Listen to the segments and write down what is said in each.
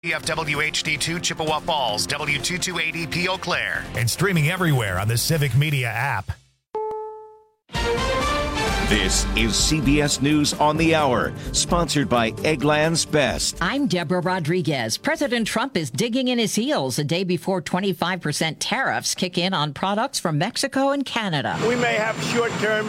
WFWH HD2 Chippewa Falls, W228EP Eau Claire, and streaming everywhere on the Civic Media app. This is CBS News on the Hour, sponsored by Eggland's Best. I'm Deborah Rodriguez. President Trump is digging in his heels a day before 25% tariffs kick in on products from Mexico and Canada. We may have short-term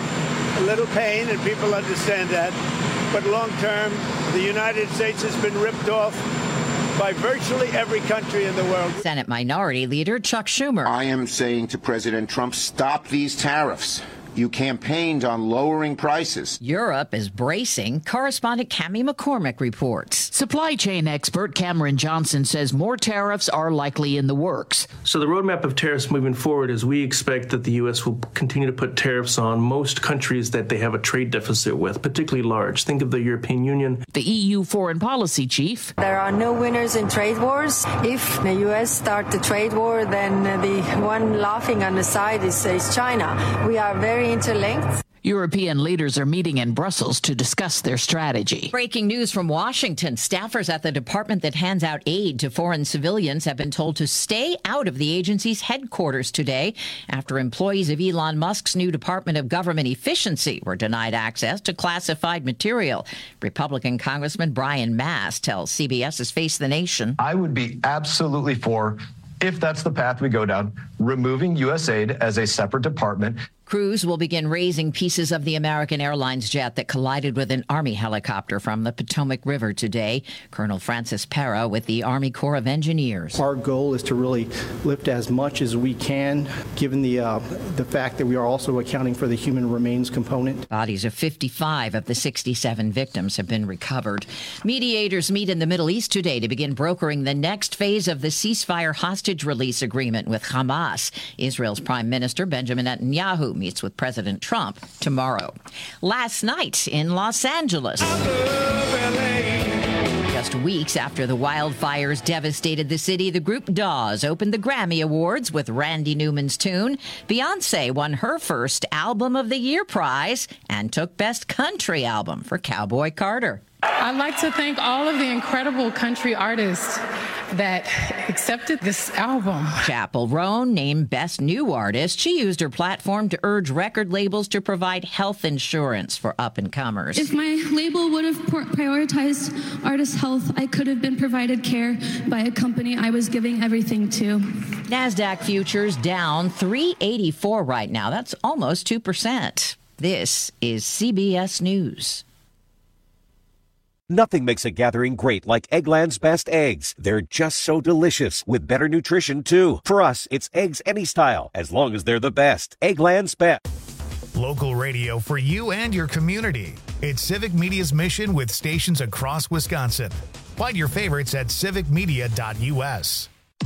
a little pain, and people understand that. But long-term, the United States has been ripped off by virtually every country in the world. Senate Minority Leader Chuck Schumer. I am saying to President Trump, stop these tariffs. You campaigned on lowering prices. Europe is bracing. Correspondent Cammie McCormick reports. Supply chain expert Cameron Johnson says more tariffs are likely in the works. So the roadmap of tariffs moving forward is we expect that the U.S. will continue to put tariffs on most countries that they have a trade deficit with, particularly large. Think of the European Union. The EU foreign policy chief. There are no winners in trade wars. If the U.S. start the trade war, then the one laughing on the side is China. We are very interlinked. European leaders are meeting in Brussels to discuss their strategy. Breaking news from Washington. Staffers at the department that hands out aid to foreign civilians have been told to stay out of the agency's headquarters today after employees of Elon Musk's new Department of Government Efficiency were denied access to classified material. Republican Congressman Brian Mast tells CBS's Face the Nation. I would be absolutely for, if that's the path we go down, removing USAID as a separate department. Crews will begin raising pieces of the American Airlines jet that collided with an Army helicopter from the Potomac River today. Colonel Francis Pera with the Army Corps of Engineers. Our goal is to really lift as much as we can, given the fact that we are also accounting for the human remains component. Bodies of 55 of the 67 victims have been recovered. Mediators meet in the Middle East today to begin brokering the next phase of the ceasefire hostage release agreement with Hamas. Israel's Prime Minister Benjamin Netanyahu meets with President Trump tomorrow. Last night in Los Angeles, just weeks after the wildfires devastated the city, the group Dawes opened the Grammy Awards with Randy Newman's tune. Beyoncé won her first Album of the Year prize and took Best Country Album for Cowboy Carter. I'd like to thank all of the incredible country artists that accepted this album. Chappell Roan named Best New Artist. She used her platform to urge record labels to provide health insurance for up-and-comers. If my label would have prioritized artist health, I could have been provided care by a company I was giving everything to. NASDAQ futures down 384 right now. That's almost 2%. This is CBS News. Nothing makes a gathering great like Eggland's Best eggs. They're just so delicious, with better nutrition, too. For us, it's eggs any style, as long as they're the best. Eggland's Best. Local radio for you and your community. It's Civic Media's mission with stations across Wisconsin. Find your favorites at civicmedia.us.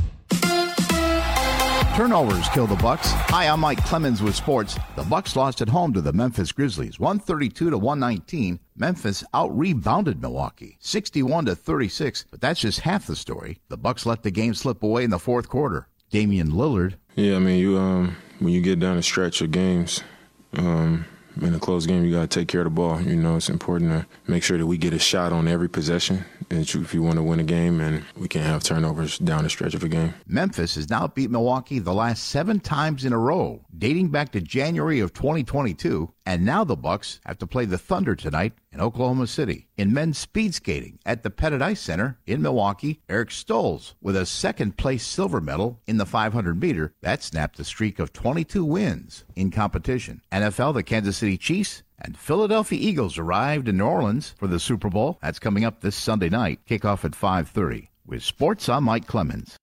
Turnovers kill the Bucks. Hi, I'm Mike Clemens with sports. The Bucks lost at home to the Memphis Grizzlies, 132-119. Memphis out-rebounded Milwaukee, 61-36. But that's just half the story. The Bucks let the game slip away in the fourth quarter. Damian Lillard. Yeah, I mean, you when you get down a stretch of games, in a close game, you got to take care of the ball. You know, it's important to make sure that we get a shot on every possession if you want to win a game, and we can't have turnovers down the stretch of a game. Memphis has now beat Milwaukee the last 7 times in a row, dating back to January of 2022, and now the Bucks have to play the Thunder tonight in Oklahoma City. In men's speed skating at the Pettit Ice Center in Milwaukee, Eric Stolz with a second-place silver medal in the 500-meter. That snapped a streak of 22 wins in competition. NFL, the Kansas City Chiefs and Philadelphia Eagles arrived in New Orleans for the Super Bowl. That's coming up this Sunday night. Kickoff at 5:30. With sports, I'm Mike Clemens.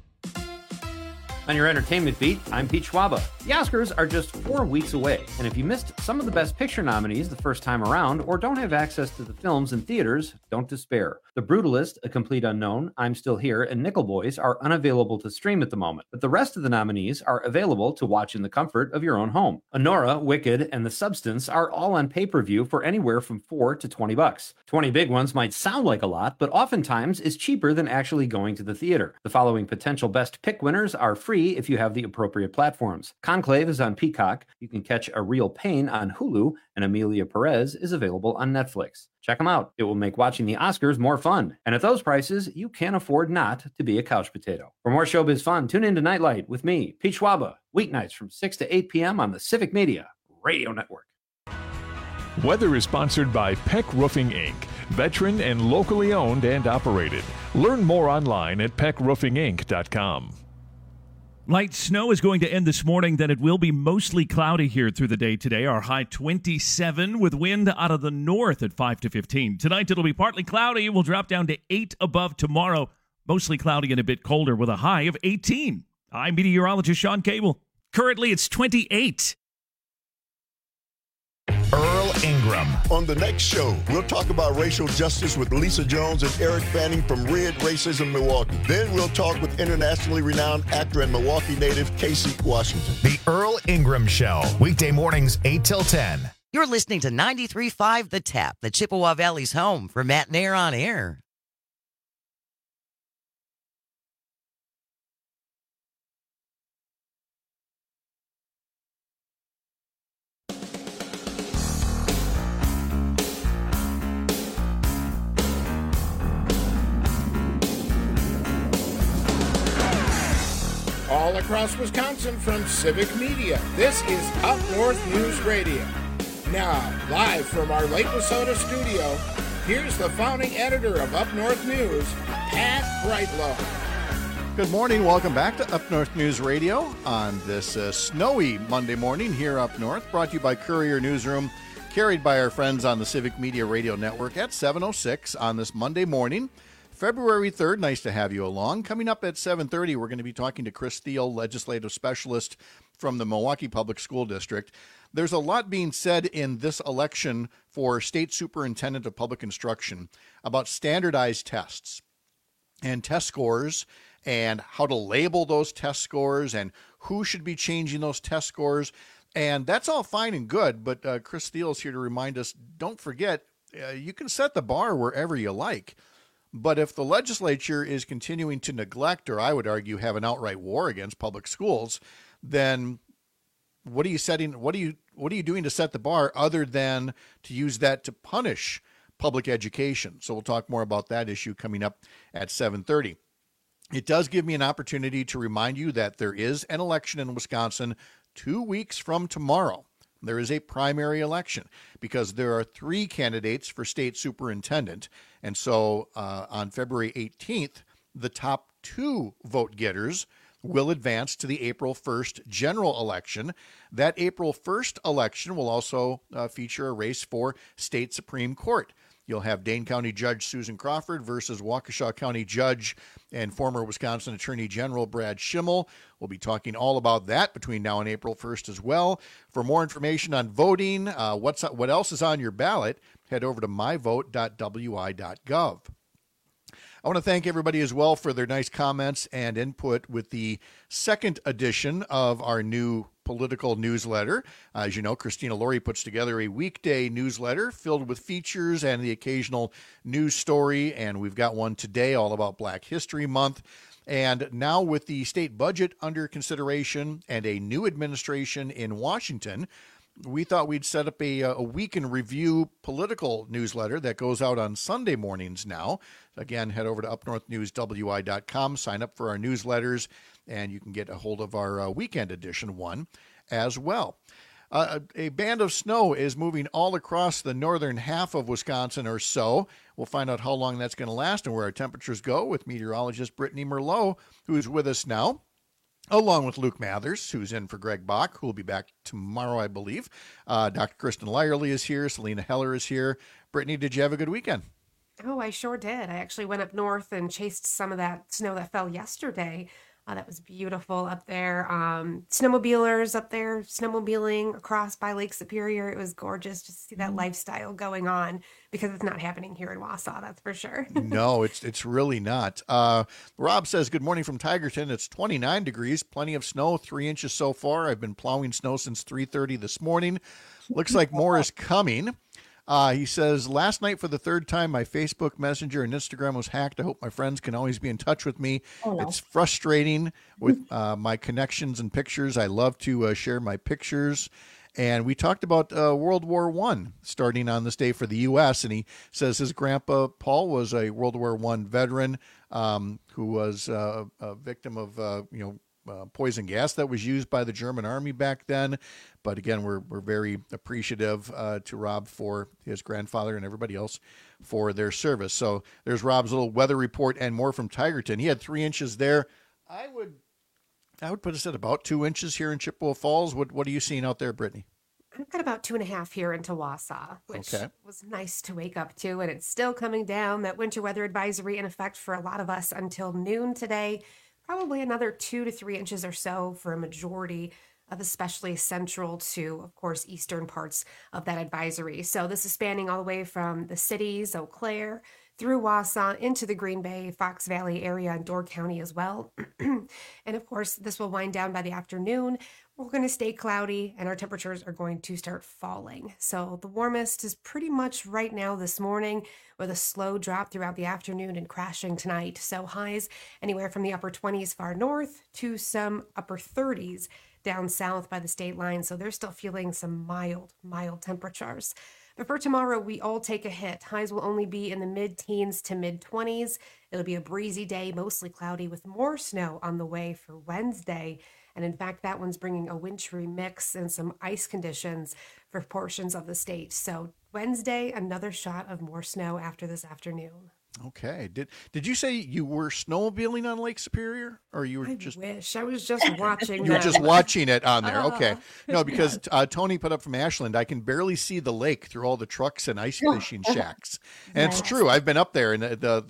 On your entertainment beat, I'm Pete Schwaba. The Oscars are just 4 weeks away, and if you missed some of the Best Picture nominees the first time around or don't have access to the films in theaters, don't despair. The Brutalist, A Complete Unknown, I'm Still Here, and Nickel Boys are unavailable to stream at the moment, but the rest of the nominees are available to watch in the comfort of your own home. Honora, Wicked, and The Substance are all on pay-per-view for anywhere from $4 to $20. 20 big ones might sound like a lot, but oftentimes is cheaper than actually going to the theater. The following potential Best Pick winners are free if you have the appropriate platforms: Conclave is on Peacock. You can catch A Real Pain on Hulu, and Amelia Perez is available on Netflix. Check them out. It will make watching the Oscars more fun. And at those prices, you can't afford not to be a couch potato. For more showbiz fun, tune in to Nightlight with me, Pete Schwaba, weeknights from 6 to 8 p.m. on the Civic Media Radio Network. Weather is sponsored by Peck Roofing, Inc., veteran and locally owned and operated. Learn more online at peckroofinginc.com. Light snow is going to end this morning, then it will be mostly cloudy here through the day today. Our high 27 with wind out of the north at 5 to 15. Tonight it'll be partly cloudy. We'll drop down to 8 above tomorrow. Mostly cloudy and a bit colder with a high of 18. I'm meteorologist Sean Cable. Currently it's 28. Earl Ingram. On the next show, we'll talk about racial justice with Lisa Jones and Eric Fanning from Red Racism Milwaukee. Then we'll talk with internationally renowned actor and Milwaukee native Casey Washington. The Earl Ingram Show, weekday mornings 8 till 10. You're listening to 93.5 The Tap, the Chippewa Valley's home for Matt Nair on Air. All across Wisconsin from Civic Media, this is Up North News Radio. Now, live from our Lake Wissota studio, here's the founding editor of Up North News, Pat Brightlow. Good morning. Welcome back to Up North News Radio on this snowy Monday morning here up north, brought to you by Courier Newsroom, carried by our friends on the Civic Media Radio Network at 7:06 on this Monday morning. February 3rd, nice to have you along. Coming up at 7:30, we're going to be talking to Chris Thiel, legislative specialist from the Milwaukee Public School District. There's a lot being said in this election for State Superintendent of Public Instruction about standardized tests and test scores and how to label those test scores and who should be changing those test scores. And that's all fine and good, but Chris Thiel is here to remind us, don't forget, you can set the bar wherever you like. But if the legislature is continuing to neglect, or I would argue have an outright war against public schools, then what are you doing to set the bar other than to use that to punish public education? So we'll talk more about that issue coming up at 7:30. It does give me an opportunity to remind you that there is an election in Wisconsin 2 weeks from tomorrow. There is a primary election because there are 3 candidates for state superintendent. And so on February 18th, the top 2 vote getters will advance to the April 1st general election. That April 1st election will also feature a race for state Supreme Court. You'll have Dane County Judge Susan Crawford versus Waukesha County Judge and former Wisconsin Attorney General Brad Schimmel. We'll be talking all about that between now and April 1st as well. For more information on voting, what else is on your ballot, head over to myvote.wi.gov. I want to thank everybody as well for their nice comments and input with the second edition of our new political newsletter. As you know, Christina Laurie puts together a weekday newsletter filled with features and the occasional news story, and we've got one today all about Black History Month. And now with the state budget under consideration and a new administration in Washington, we thought we'd set up a week in review political newsletter that goes out on Sunday mornings now. Again, head over to upnorthnewswi.com, sign up for our newsletters, and you can get a hold of our weekend edition one as well. A band of snow is moving all across the northern half of Wisconsin or so. We'll find out how long that's going to last and where our temperatures go with meteorologist Brittany Merlot, who's with us now, along with Luke Mathers, who's in for Greg Bach, who will be back tomorrow, I believe. Dr. Kristen Lyerly is here. Selena Heller is here. Brittany, did you have a good weekend? Oh, I sure did. I actually went up north and chased some of that snow that fell yesterday. That was beautiful up there. Snowmobilers up there, snowmobiling across by Lake Superior. It was gorgeous to see that lifestyle going on because it's not happening here in Wausau, that's for sure. No, it's really not. Rob says, good morning from Tigerton. It's 29 degrees, plenty of snow, 3 inches so far. I've been plowing snow since 3:30 this morning. Looks like more is coming. He says, last night for the third time, my Facebook Messenger and Instagram was hacked. I hope my friends can always be in touch with me. Oh, no. It's frustrating with my connections and pictures. I love to share my pictures. And we talked about World War I starting on this day for the U.S. And he says his grandpa, Paul, was a World War I veteran who was a victim of, poison gas that was used by the German army back then. But again, we're very appreciative to Rob for his grandfather and everybody else for their service. So there's Rob's little weather report and more from Tigerton. He had 3 inches there. I would put us at about 2 inches here in Chippewa Falls. What are you seeing out there, Brittany? I've got about 2.5 here into Wausau, which was nice to wake up to, and it's still coming down. That winter weather advisory in effect for a lot of us until noon today. Probably another 2 to 3 inches or so for a majority of especially central to, of course, eastern parts of that advisory. So this is spanning all the way from the cities, Eau Claire, through Wausau, into the Green Bay, Fox Valley area, and Door County as well. And of course, this will wind down by the afternoon. We're going to stay cloudy, and our temperatures are going to start falling. So the warmest is pretty much right now this morning, with a slow drop throughout the afternoon and crashing tonight. So highs anywhere from the upper 20s far north to some upper 30s down south by the state line. So they're still feeling some mild temperatures. But for tomorrow, we all take a hit. Highs will only be in the mid-teens to mid-20s. It'll be a breezy day, mostly cloudy, with more snow on the way for Wednesday. And in fact, that one's bringing a wintry mix and some ice conditions for portions of the state. So Wednesday, another shot of more snow after this afternoon. Okay. Did you say you were snowmobiling on Lake Superior, or you were I just? wish I was just watching. You were just watching it on there. Okay. No, because Tony put up from Ashland, I can barely see the lake through all the trucks and ice fishing shacks, and it's true. I've been up there, and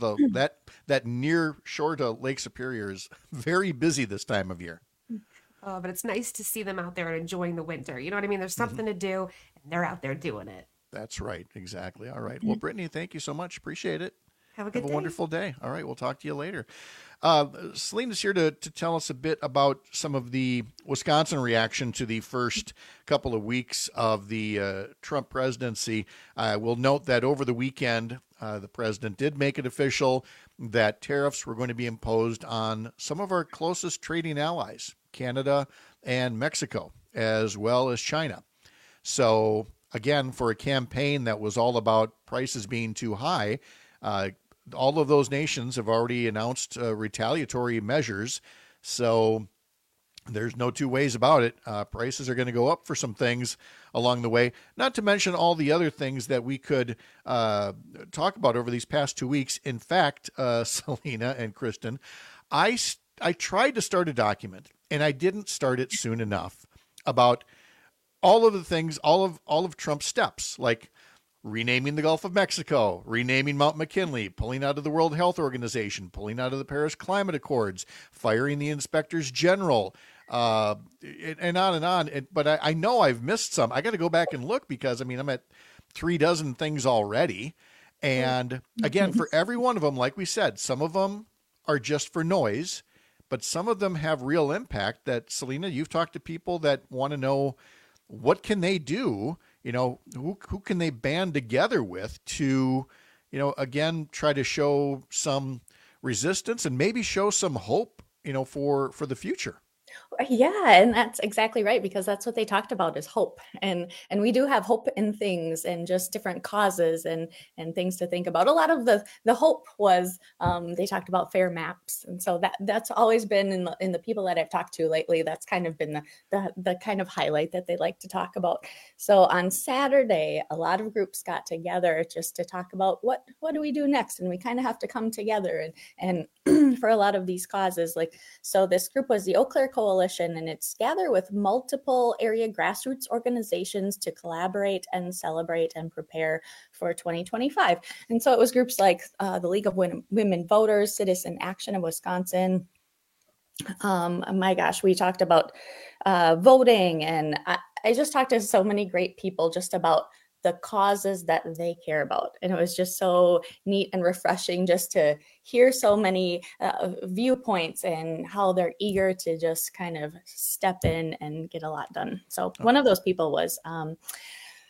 that near shore to Lake Superior is very busy this time of year. But it's nice to see them out there and enjoying the winter. You know what I mean? There's something to do, and they're out there doing it. That's right. Exactly. All right. Well, Brittany, thank you so much. Appreciate it. Have a good day. Wonderful day. All right. We'll talk to you later. Selena's here to tell us a bit about some of the Wisconsin reaction to the first couple of weeks of the Trump presidency. We'll note that over the weekend, the president did make it official that tariffs were going to be imposed on some of our closest trading allies, Canada and Mexico, as well as China. So again, for a campaign that was all about prices being too high, all of those nations have already announced retaliatory measures. So there's no two ways about it. Prices are going to go up for some things along the way, not to mention all the other things that we could talk about over these past 2 weeks. In fact, Selena and Kristen, I tried to start a document, and I didn't start it soon enough, about all of the things, all of Trump's steps, like renaming the Gulf of Mexico, renaming Mount McKinley, pulling out of the World Health Organization, pulling out of the Paris Climate Accords, firing the inspectors general, and on and on. But I know I've missed some. I got to go back and look because, I mean, I'm at 36 things already. And again, for every one of them, like we said, some of them are just for noise, but some of them have real impact that, Selena, you've talked to people that want to know, what can they do? You know, who can they band together with to, you know, again, try to show some resistance and maybe show some hope, you know, for the future? Yeah, and that's exactly right, because that's what they talked about is hope. And we do have hope in things and just different causes and things to think about. A lot of the hope was they talked about fair maps. And so that's always been in the people that I've talked to lately, that's kind of been the kind of highlight that they like to talk about. So on Saturday, a lot of groups got together just to talk about what do we do next? And we kind of have to come together and for a lot of these causes. Like, so this group was the Eau Claire Coalition, and it's gather with multiple area grassroots organizations to collaborate and celebrate and prepare for 2025. And so it was groups like the League of Women Voters, Citizen Action of Wisconsin. My gosh, we talked about voting, and I just talked to so many great people just about the causes that they care about. And it was just so neat and refreshing just to hear so many viewpoints and how they're eager to just kind of step in and get a lot done. So one of those people was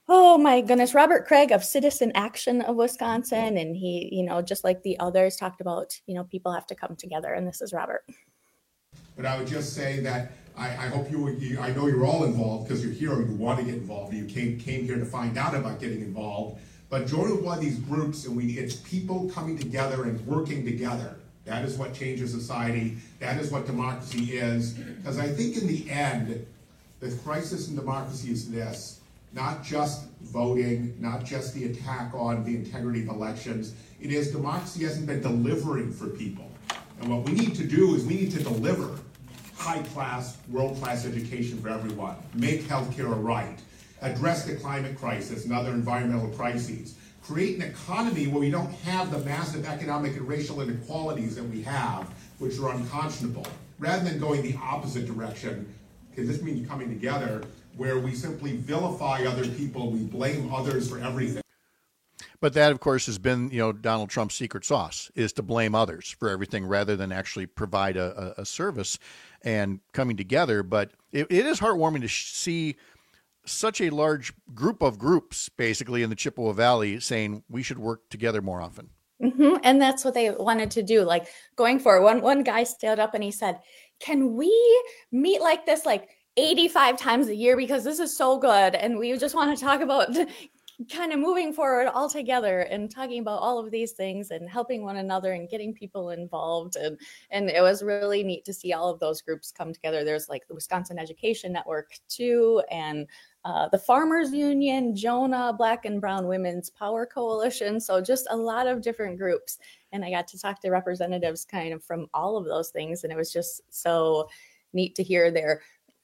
Oh my goodness, Robert Craig of Citizen Action of Wisconsin. And he, just like the others, talked about, people have to come together. And this is Robert. But I would just say that I hope I know you're all involved because you're here and you want to get involved. You came here to find out about getting involved. But join one of these groups, and it's people coming together and working together. That is what changes society. That is what democracy is. Because I think in the end, the crisis in democracy is this: not just voting, not just the attack on the integrity of elections. It is democracy hasn't been delivering for people. And what we need to do is we need to deliver high-class, world-class education for everyone, make healthcare a right, address the climate crisis and other environmental crises, create an economy where we don't have the massive economic and racial inequalities that we have, which are unconscionable, rather than going the opposite direction, because this means coming together, where we simply vilify other people, we blame others for everything. But that, of course, has been, Donald Trump's secret sauce, is to blame others for everything rather than actually provide a service and coming together. But it is heartwarming to see such a large group of groups, basically, in the Chippewa Valley saying we should work together more often. Mm-hmm. And that's what they wanted to do. Like going forward, one guy stood up and he said, can we meet like this, 85 times a year, because this is so good. And we just want to talk about kind of moving forward all together and talking about all of these things and helping one another and getting people involved. And it was really neat to see all of those groups come together. There's the Wisconsin Education Network too, and the Farmers Union, Jonah, Black and Brown Women's Power Coalition. So just a lot of different groups. And I got to talk to representatives kind of from all of those things. And it was just so neat to hear their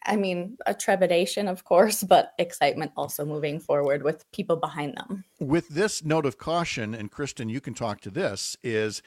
a trepidation, of course, but excitement also moving forward with people behind them. With this note of caution, and Kristen, you can talk to this, is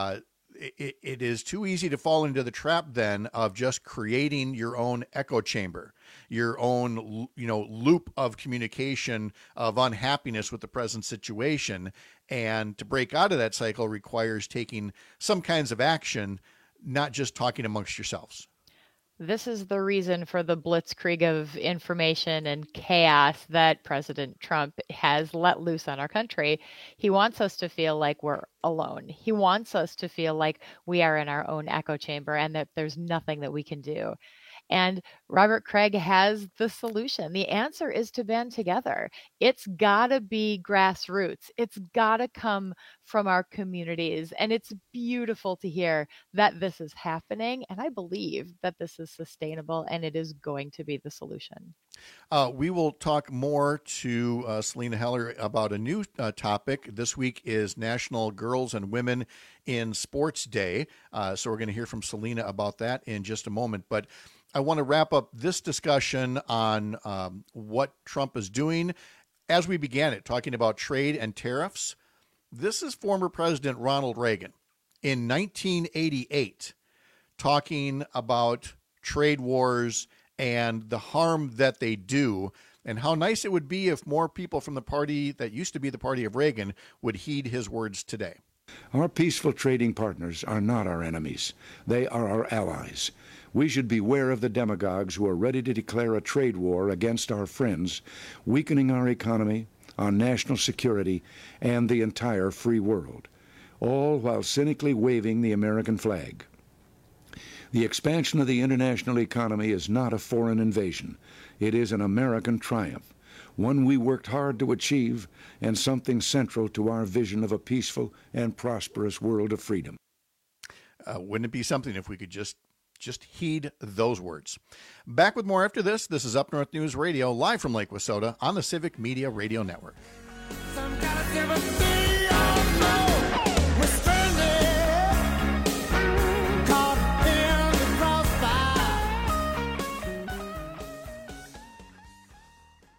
it is too easy to fall into the trap then of just creating your own echo chamber, your own, loop of communication of unhappiness with the present situation. And to break out of that cycle requires taking some kinds of action, not just talking amongst yourselves. This is the reason for the blitzkrieg of information and chaos that President Trump has let loose on our country. He wants us to feel like we're alone. He wants us to feel like we are in our own echo chamber and that there's nothing that we can do. And Robert Craig has the solution. The answer is to band together. It's got to be grassroots. It's got to come from our communities. And it's beautiful to hear that this is happening. And I believe that this is sustainable and it is going to be the solution. We will talk more to Selena Heller about a new topic. This week is National Girls and Women in Sports Day. So we're going to hear from Selena about that in just a moment. But I want to wrap up this discussion on what Trump is doing. As we began it, talking about trade and tariffs, this is former President Ronald Reagan in 1988 talking about trade wars and the harm that they do, and how nice it would be if more people from the party that used to be the party of Reagan would heed his words today. Our peaceful trading partners are not our enemies. They are our allies. We should beware of the demagogues who are ready to declare a trade war against our friends, weakening our economy, our national security, and the entire free world, all while cynically waving the American flag. The expansion of the international economy is not a foreign invasion. It is an American triumph, one we worked hard to achieve, and something central to our vision of a peaceful and prosperous world of freedom. Wouldn't it be something if we could just heed those words? Back with more after this. This is Up North News Radio, live from Lake Wissota on the Civic Media Radio Network.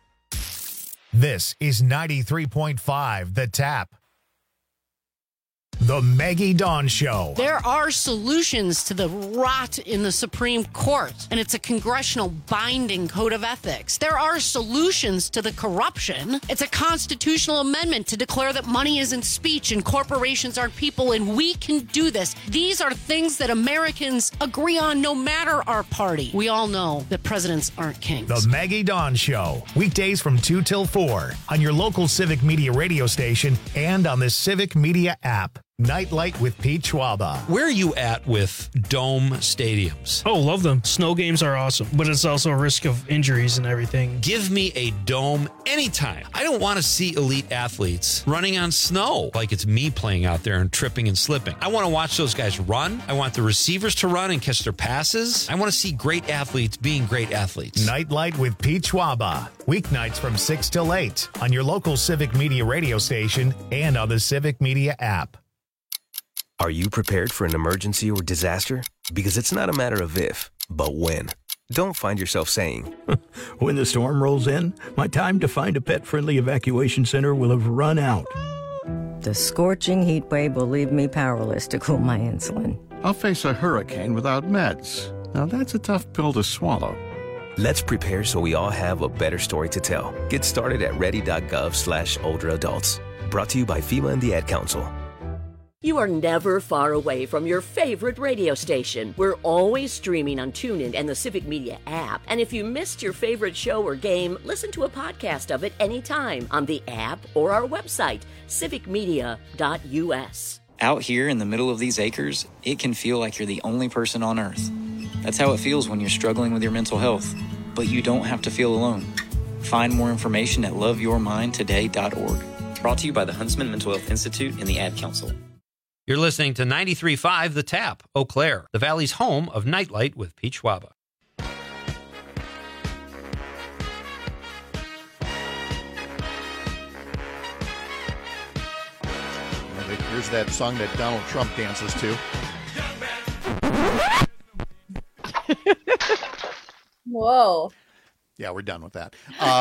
This is 93.5 The Tap. The Maggie Dawn Show. There are solutions to the rot in the Supreme Court, and it's a congressional binding code of ethics. There are solutions to the corruption. It's a constitutional amendment to declare that money isn't speech and corporations aren't people, and we can do this. These are things that Americans agree on no matter our party. We all know that presidents aren't kings. The Maggie Dawn Show. Weekdays from 2 till 4 on your local Civic Media radio station and on the Civic Media app. Nightlight with Pete Schwaba. Where are you at with dome stadiums? Oh, love them. Snow games are awesome, but it's also a risk of injuries and everything. Give me a dome anytime. I don't want to see elite athletes running on snow like it's me playing out there and tripping and slipping. I want to watch those guys run. I want the receivers to run and catch their passes. I want to see great athletes being great athletes. Nightlight with Pete Schwaba. Weeknights from 6 till 8 on your local Civic Media radio station and on the Civic Media app. Are you prepared for an emergency or disaster? Because it's not a matter of if, but when. Don't find yourself saying, when the storm rolls in, my time to find a pet-friendly evacuation center will have run out. The scorching heat wave will leave me powerless to cool my insulin. I'll face a hurricane without meds. Now that's a tough pill to swallow. Let's prepare so we all have a better story to tell. Get started at ready.gov/older adults. Brought to you by FEMA and the Ad Council. You are never far away from your favorite radio station. We're always streaming on TuneIn and the Civic Media app. And if you missed your favorite show or game, listen to a podcast of it anytime on the app or our website, civicmedia.us. Out here in the middle of these acres, it can feel like you're the only person on Earth. That's how it feels when you're struggling with your mental health. But you don't have to feel alone. Find more information at loveyourmindtoday.org. Brought to you by the Huntsman Mental Health Institute and the Ad Council. You're listening to 93.5 The Tap, Eau Claire, the Valley's home of Nightlight with Pete Schwaba. Here's that song that Donald Trump dances to. Whoa. Yeah, we're done with that.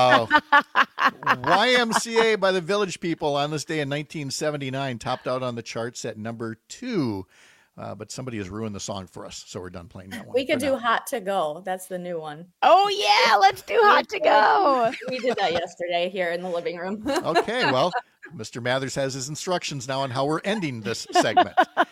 YMCA by the Village People on this day in 1979 topped out on the charts at number 2. But somebody has ruined the song for us, so we're done playing that one. We could do Hot to Go. That's the new one. Oh, yeah. Let's do Hot to Go. We did that yesterday here in the living room. Okay, well, Mr. Mathers has his instructions now on how we're ending this segment.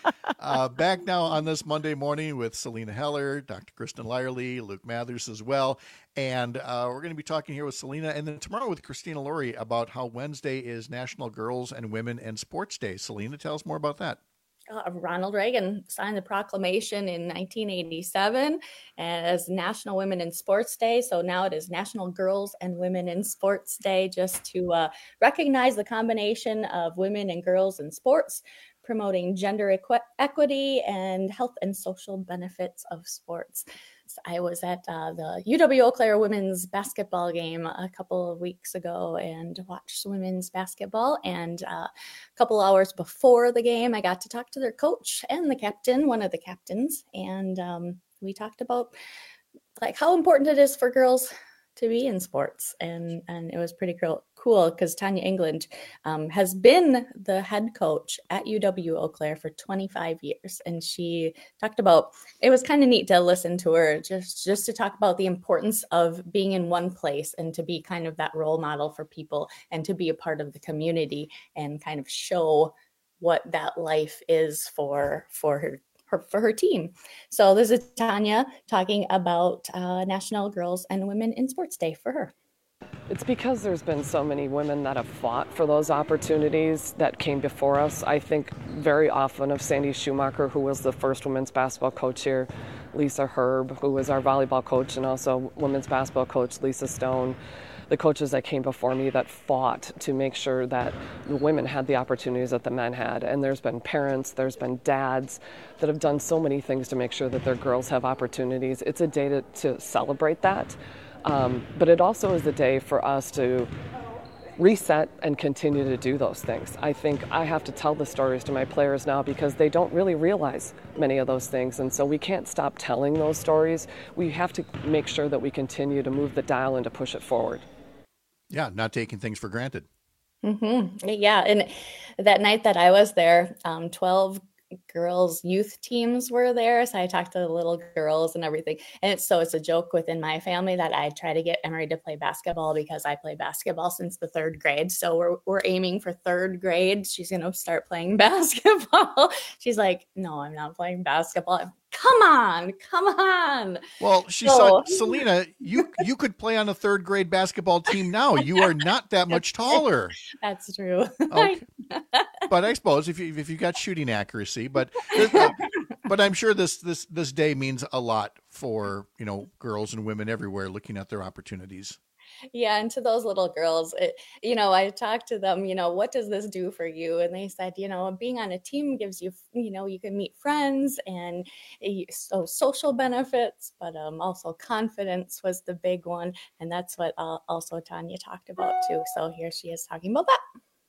Back now on this Monday morning with Selena Heller, Dr. Kristen Lyerly, Luke Mathers as well. And we're going to be talking here with Selena and then tomorrow with Christina Laurie about how Wednesday is National Girls and Women in Sports Day. Selena, tell us more about that. Ronald Reagan signed the proclamation in 1987 as National Women in Sports Day. So now it is National Girls and Women in Sports Day, just to recognize the combination of women and girls in sports, promoting gender equity and health and social benefits of sports. So I was at the UW Eau Claire women's basketball game a couple of weeks ago and watched women's basketball. And a couple hours before the game, I got to talk to their coach and the captain, one of the captains. And we talked about like how important it is for girls to be in sports. And it was pretty cool because Tanya England has been the head coach at UW Eau Claire for 25 years. And she talked about, it was kind of neat to listen to her just to talk about the importance of being in one place and to be kind of that role model for people and to be a part of the community and kind of show what that life is for her team. So this is Tanya talking about National Girls and Women in Sports Day for her. It's because there's been so many women that have fought for those opportunities that came before us. I think very often of Sandy Schumacher, who was the first women's basketball coach here, Lisa Herb, who was our volleyball coach, and also women's basketball coach Lisa Stone, the coaches that came before me that fought to make sure that the women had the opportunities that the men had. And there's been parents, there's been dads that have done so many things to make sure that their girls have opportunities. It's a day to celebrate that. But it also is a day for us to reset and continue to do those things. I think I have to tell the stories to my players now because they don't really realize many of those things. And so we can't stop telling those stories. We have to make sure that we continue to move the dial and to push it forward. Yeah, not taking things for granted. Yeah. And that night that I was there, 12 girls youth teams were there. So I talked to the little girls and everything. And it's a joke within my family that I try to get Emery to play basketball because I play basketball since the 3rd grade. So we're aiming for 3rd grade. She's going to start playing basketball. She's like, no, I'm not playing basketball. Come on. Well, she said, Selena, you could play on a 3rd grade basketball team now. You are not that much taller. That's true. Okay. But I suppose if you got shooting accuracy, but I'm sure this day means a lot for, girls and women everywhere looking at their opportunities. Yeah, and to those little girls, I talked to them, what does this do for you? And they said, being on a team gives you, you can meet friends and so social benefits, but also confidence was the big one. And that's what also Tanya talked about too. So here she is talking about that.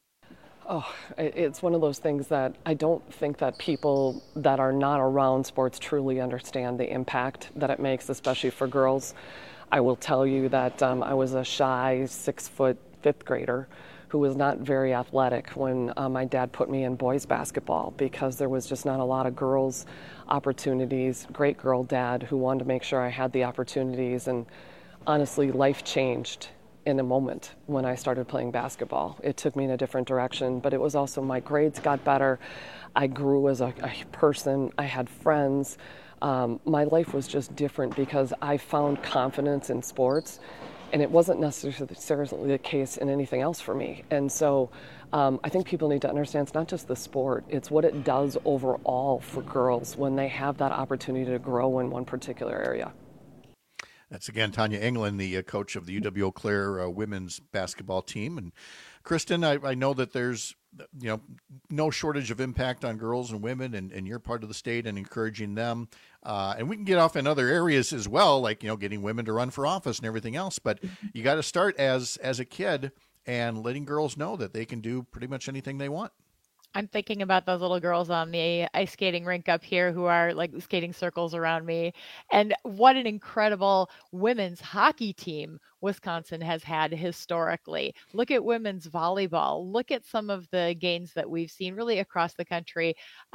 Oh, it's one of those things that I don't think that people that are not around sports truly understand the impact that it makes, especially for girls. I will tell you that I was a shy 6-foot 5th grader who was not very athletic when my dad put me in boys basketball because there was just not a lot of girls opportunities. Great girl dad who wanted to make sure I had the opportunities, and honestly, life changed in a moment when I started playing basketball. It took me in a different direction, but it was also my grades got better. I grew as a person. I had friends. My life was just different because I found confidence in sports, and it wasn't necessarily the case in anything else for me. And so I think people need to understand it's not just the sport, it's what it does overall for girls when they have that opportunity to grow in one particular area. That's again Tanya Englund, the coach of the UW Eau Claire women's basketball team. And Kristen, I know that there's no shortage of impact on girls and women, and you're part of the state and encouraging them. And we can get off in other areas as well, like getting women to run for office and everything else. But you got to start as a kid and letting girls know that they can do pretty much anything they want. I'm thinking about those little girls on the ice skating rink up here who are like skating circles around me. And what an incredible women's hockey team Wisconsin has had historically. Look at women's volleyball. Look at some of the gains that we've seen really across the country.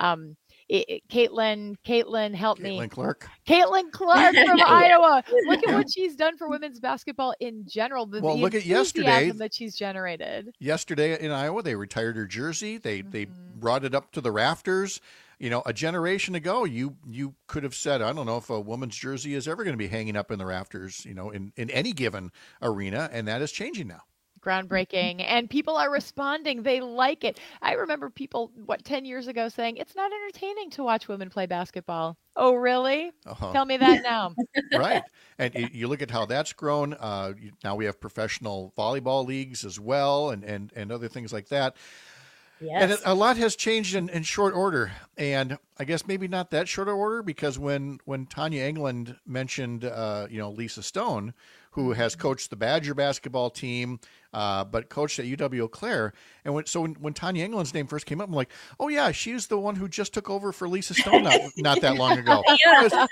Caitlin, help me. Caitlin Clark from Iowa. Look at what she's done for women's basketball in general. Well, look at yesterday that she's generated. Yesterday in Iowa, they retired her jersey. They brought it up to the rafters. A generation ago, you could have said, I don't know if a woman's jersey is ever going to be hanging up in the rafters, in any given arena, and that is changing now. Groundbreaking, and people are responding. They like it. I remember people, 10 years ago saying, it's not entertaining to watch women play basketball. Oh, really? Uh-huh. Tell me that now. Right. And you look at how that's grown. Now we have professional volleyball leagues as well, and other things like that. Yes. And a lot has changed in short order, and I guess maybe not that short order, because when Tanya Englund mentioned, Lisa Stone, who has coached the Badger basketball team, but coached at UW Eau Claire, and when Tanya Englund's name first came up, I'm like, oh yeah, she's the one who just took over for Lisa Stone not that long ago. Yeah.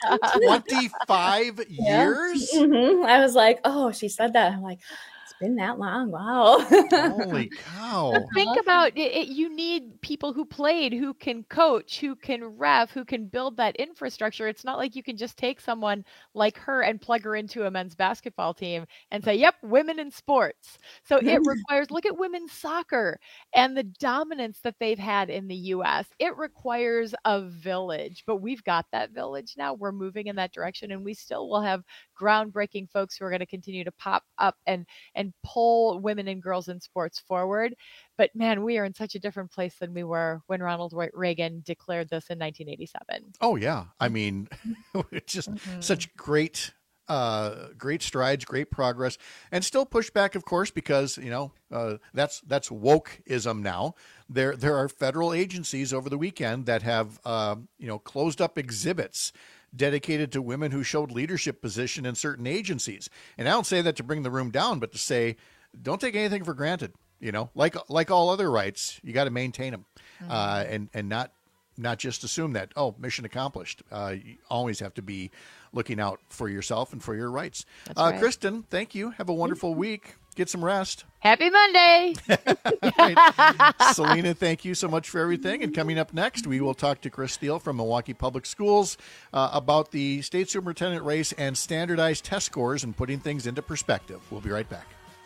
25 years. Mm-hmm. I was like, oh, she said that. I'm like, been that long. Wow. Holy cow. Think about it. You need people who played, who can coach, who can ref, who can build that infrastructure. It's not like you can just take someone like her and plug her into a men's basketball team and say, yep, women in sports. So it requires, look at women's soccer and the dominance that they've had in the U.S. It requires a village, but we've got that village now. We're moving in that direction, and we still will have groundbreaking folks who are going to continue to pop up and pull women and girls in sports forward. But man, we are in such a different place than we were when Ronald Reagan declared this in 1987. Oh yeah. I mean, it's just such great strides, great progress, and still pushback, of course, because, that's wokeism now. There are federal agencies over the weekend that have, closed up exhibits dedicated to women who showed leadership position in certain agencies. And I don't say that to bring the room down, but to say, don't take anything for granted. Like all other rights, you got to maintain them, and not just assume that, mission accomplished. You always have to be looking out for yourself and for your rights. Right. Kristen, thank you. Have a wonderful week. Get some rest. Happy Monday. Right. Selena, thank you so much for everything. And coming up next, we will talk to Chris Steele from Milwaukee Public Schools about the state superintendent race and standardized test scores and putting things into perspective. We'll be right back.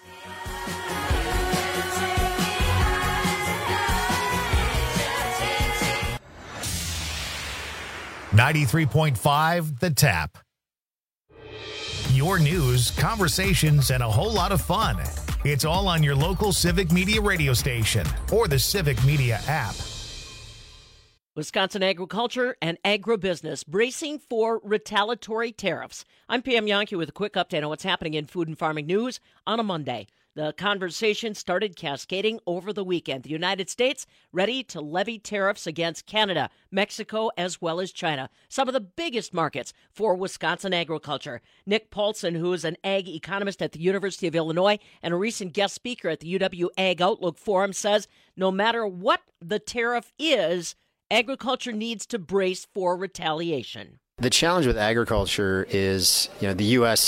.5 The Tap. Your news, conversations, and a whole lot of fun. It's all on your local Civic Media radio station or the Civic Media app. Wisconsin agriculture and agribusiness bracing for retaliatory tariffs. I'm Pam Yonke with a quick update on what's happening in food and farming news on a Monday. The conversation started cascading over the weekend. The United States ready to levy tariffs against Canada, Mexico, as well as China, some of the biggest markets for Wisconsin agriculture. Nick Paulson, who is an ag economist at the University of Illinois and a recent guest speaker at the UW Ag Outlook Forum, says no matter what the tariff is, agriculture needs to brace for retaliation. The challenge with agriculture is, the U.S.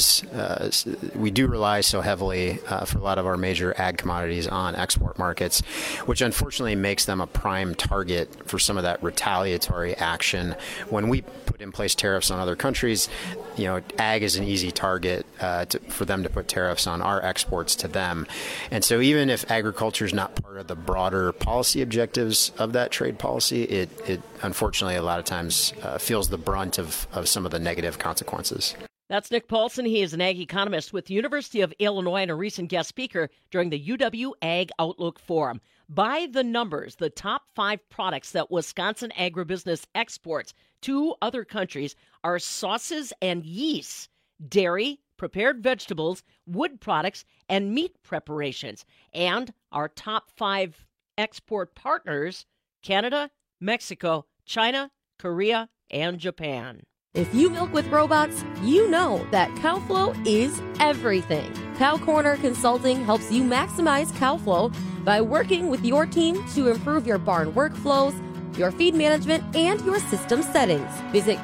we do rely so heavily for a lot of our major ag commodities on export markets, which unfortunately makes them a prime target for some of that retaliatory action. When we put in place tariffs on other countries, ag is an easy target for them to put tariffs on our exports to them. And so even if agriculture is not part of the broader policy objectives of that trade policy, it unfortunately a lot of times feels the brunt of some of the negative consequences. That's Nick Paulson. He is an ag economist with the University of Illinois and a recent guest speaker during the UW Ag Outlook Forum. By the numbers, the top 5 products that Wisconsin agribusiness exports to other countries are sauces and yeasts, dairy, prepared vegetables, wood products, and meat preparations. And our top 5 export partners, Canada, Mexico, China, Korea, and Japan. If you milk with robots, you know that CowFlow is everything. Cow Corner Consulting helps you maximize cow flow by working with your team to improve your barn workflows, your feed management, and your system settings. Visit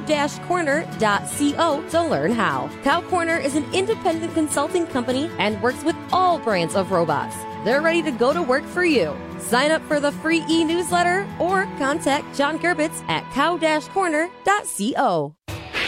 cow-corner.co to learn how. Cow Corner is an independent consulting company and works with all brands of robots. They're ready to go to work for you. Sign up for the free e-newsletter or contact John Gerbitz at cow-corner.co.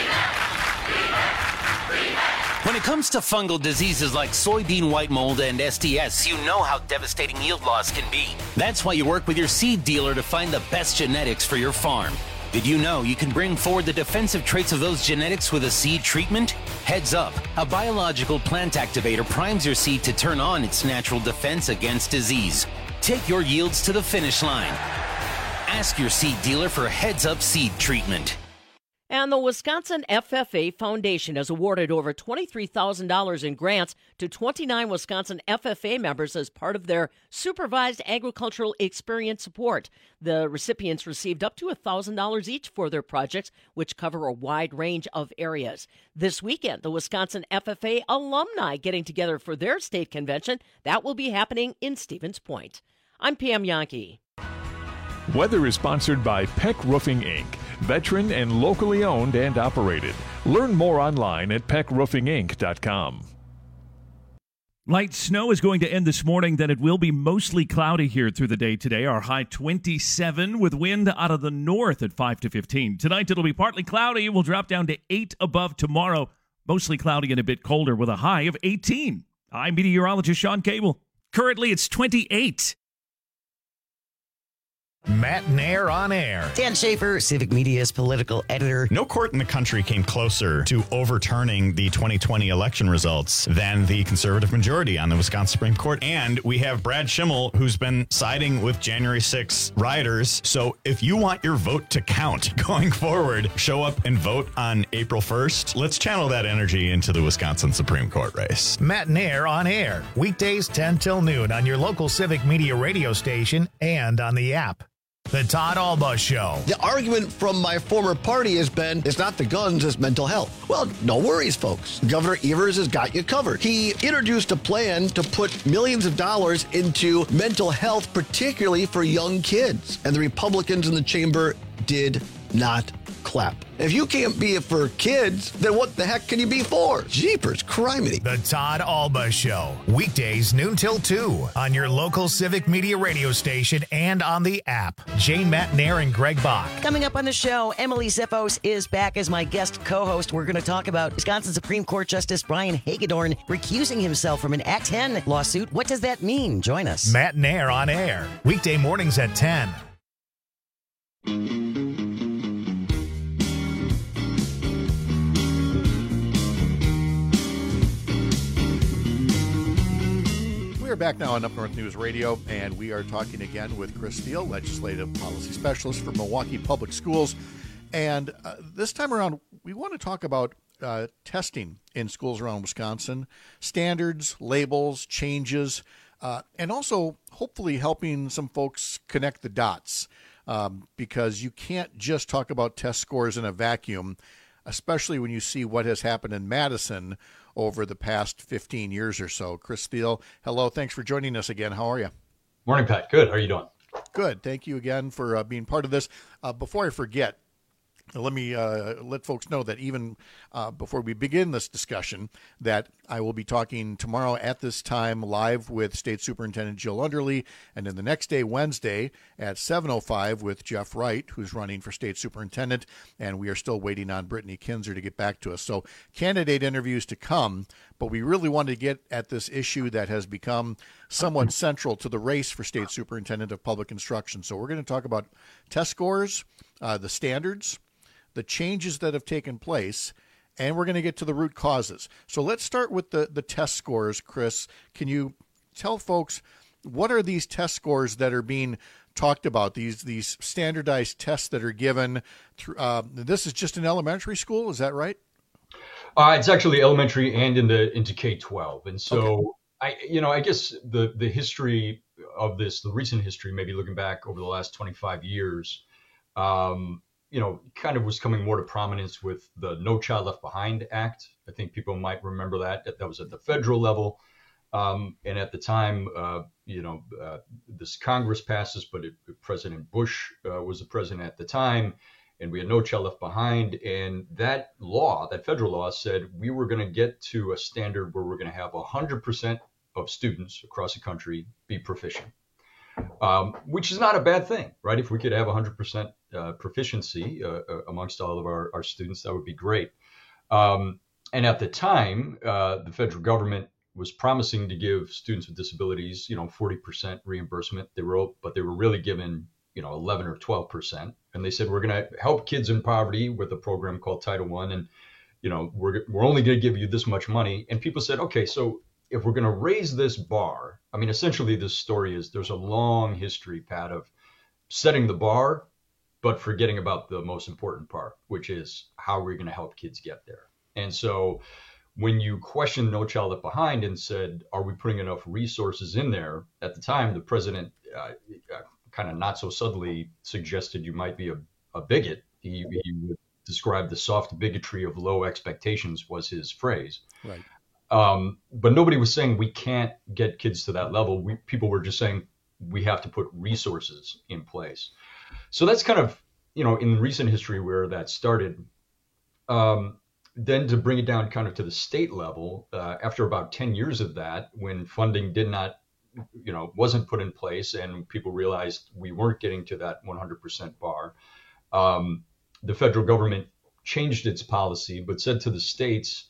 When it comes to fungal diseases like soybean white mold and SDS, you know how devastating yield loss can be. That's why you work with your seed dealer to find the best genetics for your farm. Did you know you can bring forward the defensive traits of those genetics with a seed treatment? Heads up, a biological plant activator primes your seed to turn on its natural defense against disease. Take your yields to the finish line. Ask your seed dealer for Heads Up seed treatment. And the Wisconsin FFA Foundation has awarded over $23,000 in grants to 29 Wisconsin FFA members as part of their supervised agricultural experience support. The recipients received up to $1,000 each for their projects, which cover a wide range of areas. This weekend, the Wisconsin FFA alumni getting together for their state convention. That will be happening in Stevens Point. I'm Pam Yonke. Weather is sponsored by Peck Roofing, Inc., veteran and locally owned and operated. Learn more online at peckroofinginc.com. Light snow is going to end this morning, then it will be mostly cloudy here through the day today. Our high 27 with wind out of the north at 5 to 15. Tonight it'll be partly cloudy. We'll drop down to 8 above tomorrow. Mostly cloudy and a bit colder with a high of 18. I'm meteorologist Sean Cable. Currently it's 28. Matt Nair on air. Dan Schaefer, Civic Media's political editor. No court in the country came closer to overturning the 2020 election results than the conservative majority on the Wisconsin Supreme Court. And we have Brad Schimmel, who's been siding with January 6 rioters. So if you want your vote to count going forward, show up and vote on April 1st. Let's channel that energy into the Wisconsin Supreme Court race. Matt Nair on air. Weekdays 10 till noon on your local Civic Media radio station and on the app. The Todd Alba Show. The argument from my former party has been, it's not the guns, it's mental health. Well, no worries, folks. Governor Evers has got you covered. He introduced a plan to put millions of dollars into mental health, particularly for young kids. And the Republicans in the chamber did not clap. If you can't be it for kids, then what the heck can you be for? Jeepers, criminy. The Todd Alba Show. Weekdays noon till 2 on your local Civic Media radio station and on the app. Jane Matt Nair and Greg Bach. Coming up on the show, Emily Ziffos is back as my guest co-host. We're going to talk about Wisconsin Supreme Court Justice Brian Hagedorn recusing himself from an Act 10 lawsuit. What does that mean? Join us. Matt Nair on air. Weekday mornings at 10. We are back now on Up North News Radio, and we are talking again with Chris Steele, Legislative Policy Specialist for Milwaukee Public Schools. And this time around, we want to talk about testing in schools around Wisconsin, standards, labels, changes, and also hopefully helping some folks connect the dots, because you can't just talk about test scores in a vacuum, especially when you see what has happened in Madison over the past 15 years or so. Chris Steele, hello. Thanks for joining us again. How are you? Morning, Pat. Good. How are you doing? Good. Thank you again for being part of this. Before I forget, let me let folks know that even before we begin this discussion, that I will be talking tomorrow at this time live with State Superintendent Jill Underly, and then the next day, Wednesday, at 7:05 with Jeff Wright, who's running for State Superintendent, and we are still waiting on Brittany Kinzer to get back to us. So candidate interviews to come, but we really wanted to get at this issue that has become somewhat central to the race for State Superintendent of Public Instruction. So we're going to talk about test scores, the standards, the changes that have taken place, and we're going to get to the root causes. So let's start with the test scores. Chris, can you tell folks what are these test scores that are being talked about, these standardized tests that are given? This is just an elementary school, is that right? It's actually elementary and into K-12. And so okay. I guess the history of this, the recent history, maybe looking back over the last 25 years, kind of was coming more to prominence with the No Child Left Behind Act. I think people might remember that was at the federal level. And at the time, this Congress passes, but President Bush was the president at the time, and we had No Child Left Behind. And that law, that federal law, said we were going to get to a standard where we're going to have 100% of students across the country be proficient. Which is not a bad thing, right? If we could have 100% proficiency amongst all of our students, that would be great. And at the time, the federal government was promising to give students with disabilities, 40% reimbursement. They were really given, 11 or 12%. And they said, we're going to help kids in poverty with a program called Title I. And, we're only going to give you this much money. And people said, okay, so if we're going to raise this bar, essentially this story is there's a long history, Pat, of setting the bar, but forgetting about the most important part, which is how we're going to help kids get there. And so when you questioned No Child Left Behind and said, are we putting enough resources in there? At the time, the president kind of not so subtly suggested you might be a bigot. He would describe the soft bigotry of low expectations was his phrase. Right. But nobody was saying we can't get kids to that level. People were just saying we have to put resources in place. So that's kind of, in recent history where that started. Then to bring it down kind of to the state level, after about 10 years of that, when funding wasn't put in place and people realized we weren't getting to that 100% bar, the federal government changed its policy, but said to the states,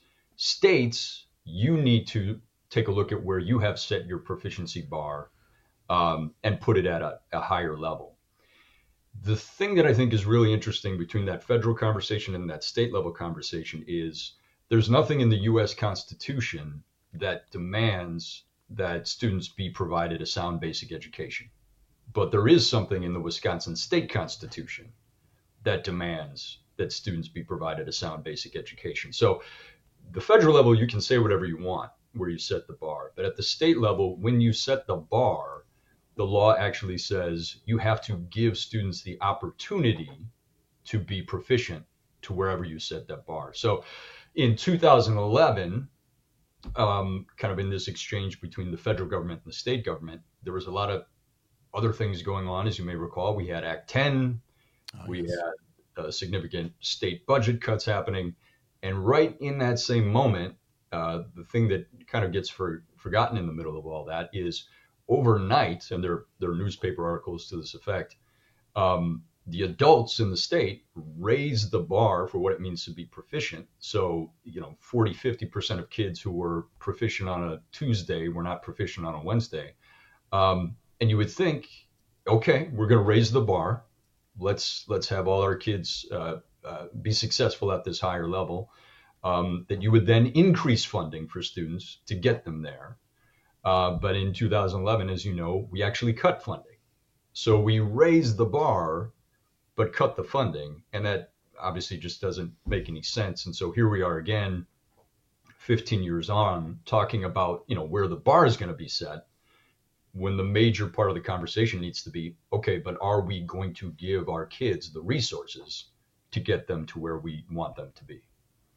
you need to take a look at where you have set your proficiency bar and put it at a higher level. The thing that I think is really interesting between that federal conversation and that state level conversation is there's nothing in the U.S. Constitution that demands that students be provided a sound basic education. But there is something in the Wisconsin State Constitution that demands that students be provided a sound basic education. So the federal level, you can say whatever you want where you set the bar. But at the state level, when you set the bar the law actually says you have to give students the opportunity to be proficient to wherever you set that bar. So in 2011, kind of in this exchange between the federal government and the state government, there was a lot of other things going on. As you may recall, we had Act 10, we had significant state budget cuts happening. And right in that same moment, the thing that kind of gets forgotten in the middle of all that is overnight, and there are newspaper articles to this effect, the adults in the state raised the bar for what it means to be proficient. So, 40, 50% of kids who were proficient on a Tuesday were not proficient on a Wednesday. And you would think, okay, we're going to raise the bar. Let's have all our kids be successful at this higher level. That you would then increase funding for students to get them there. But in 2011, as you know, we actually cut funding. So we raised the bar, but cut the funding. And that obviously just doesn't make any sense. And so here we are again, 15 years on, talking about, where the bar is going to be set, when the major part of the conversation needs to be, okay, but are we going to give our kids the resources to get them to where we want them to be?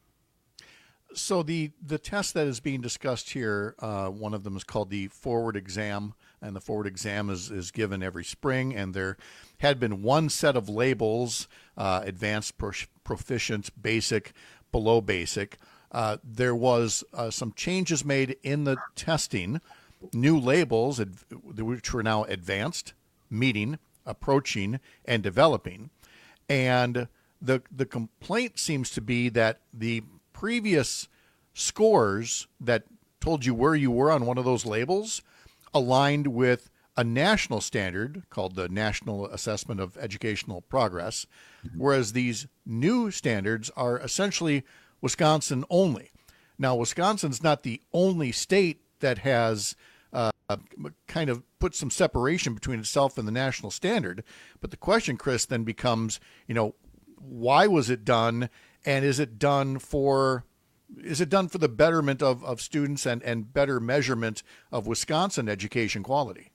So the test that is being discussed here, one of them is called the forward exam, and the forward exam is given every spring, and there had been one set of labels, advanced, proficient, basic, below basic. There was some changes made in the testing, new labels, which were now advanced, meeting, approaching, and developing. And the complaint seems to be that the previous scores that told you where you were on one of those labels aligned with a national standard called the National Assessment of Educational Progress, whereas these new standards are essentially Wisconsin only. Now, Wisconsin's not the only state that has kind of put some separation between itself and the national standard. But the question, Chris, then becomes, why was it done? And is it done for the betterment of students and better measurement of Wisconsin education quality?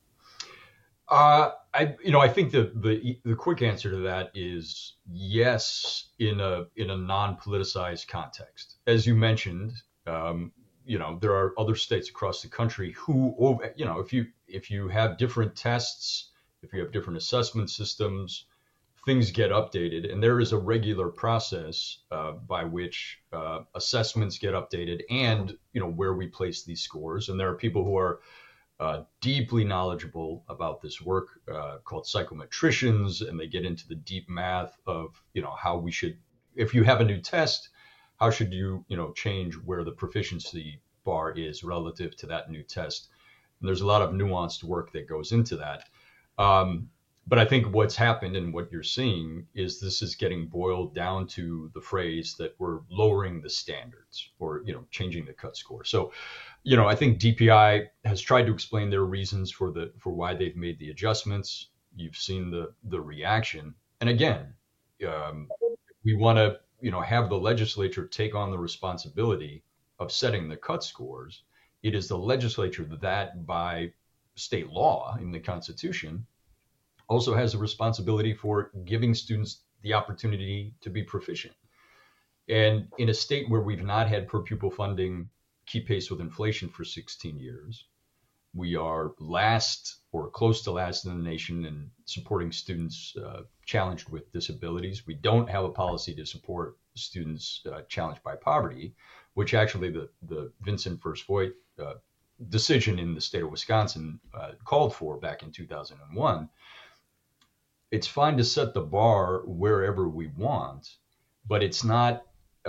I think the quick answer to that is yes, in a non-politicized context. As you mentioned, there are other states across the country who, if you have different tests, if you have different assessment systems, things get updated, and there is a regular process by which assessments get updated and, where we place these scores. And there are people who are deeply knowledgeable about this work called psychometricians, and they get into the deep math of, how we should, if you have a new test, how should you, change where the proficiency bar is relative to that new test. And there's a lot of nuanced work that goes into that. But I think what's happened and what you're seeing is this is getting boiled down to the phrase that we're lowering the standards or, changing the cut score. So, I think DPI has tried to explain their reasons for why they've made the adjustments. You've seen the reaction. And again, we want to, have the legislature take on the responsibility of setting the cut scores. It is the legislature that by state law in the Constitution also has a responsibility for giving students the opportunity to be proficient. And in a state where we've not had per pupil funding keep pace with inflation for 16 years, we are last or close to last in the nation in supporting students challenged with disabilities. We don't have a policy to support students challenged by poverty, which actually the Vincent First Voigt decision in the state of Wisconsin called for back in 2001. It's fine to set the bar wherever we want, but it's not,